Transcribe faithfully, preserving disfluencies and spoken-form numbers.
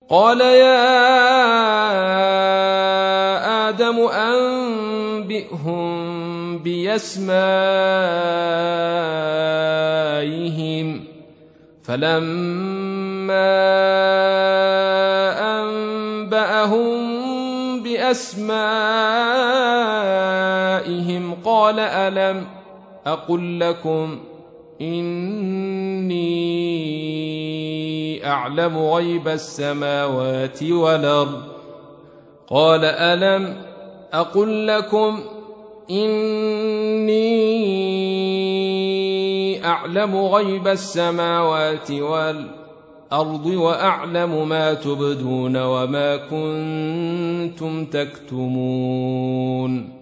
قال يا آدم أنبئهم بأسمائهم فلما أنبأهم بأسمائهم قال ألم أقل لكم إني أعلم غيب السماوات والأرض قال ألم أقل لكم إني أعلم غيب السماوات والأرض وأعلم ما تبدون وما كنتم تكتمون